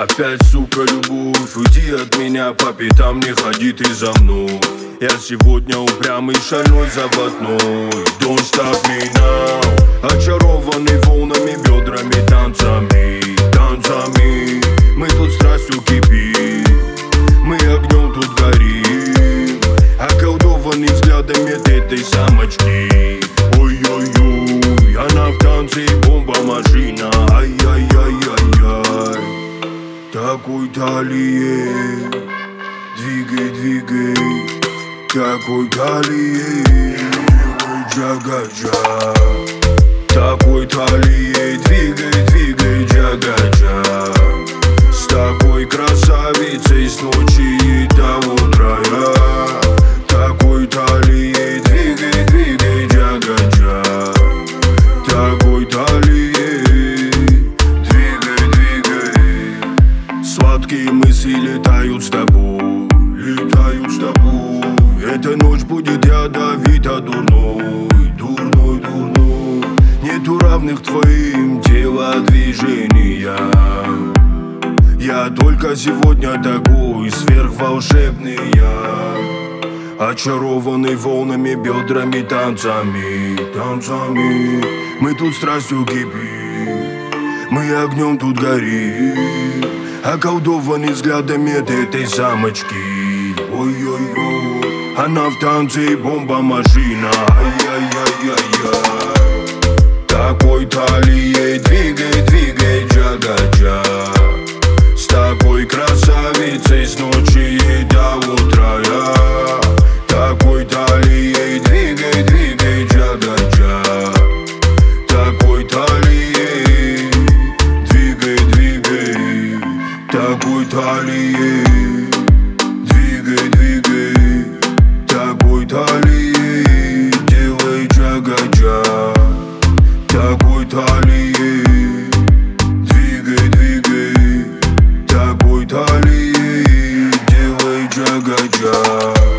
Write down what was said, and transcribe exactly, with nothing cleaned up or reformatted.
Опять, сука, любовь, уйди от меня по пятам, не ходи ты за мной. Я сегодня упрямый, шальной, заводной. Don't stop me now. Очарованный волнами, бедрами, танцами, танцами. Мы тут страстью кипим, мы огнем тут горим, околдованный взглядами этой самочки. Ой-ой-ой, она в танце и бомба-машина. Ай-яй-яй-яй-яй. Такой талией двигай, двигай. Такой талией джага-джа. Такой талией двигай, двигай, джага-джа. С такой красавицей с ночи и до утра. Такой талией двигай, двигай, джага-джа. Такой талией двигай, двигай. Сладкие мысли летают с тобой, летают с тобой. Эта ночь будет ядовито дурной, дурной, дурной. Нету равных твоим телодвижениям. Я только сегодня такой сверхволшебный я, очарованный волнами, бедрами, танцами, танцами. Мы тут страстью кипим, мы огнем тут горим, околдованный взглядами этой самочки. Ой-ой-ой, она в танце и бомба-машина. Ай-яй-яй-яй-яй. Такой талией двигай, двигай, джага-джа. С такой красавицей с ночи и до утра. Такой талией двигай, двигай, джага-джа. Такой талией двигай, двигай. Такой талией двигай, двигай. Такой талией делай джага-джа. Такой талией двигай, двигай. Такой талией делай джага-джа.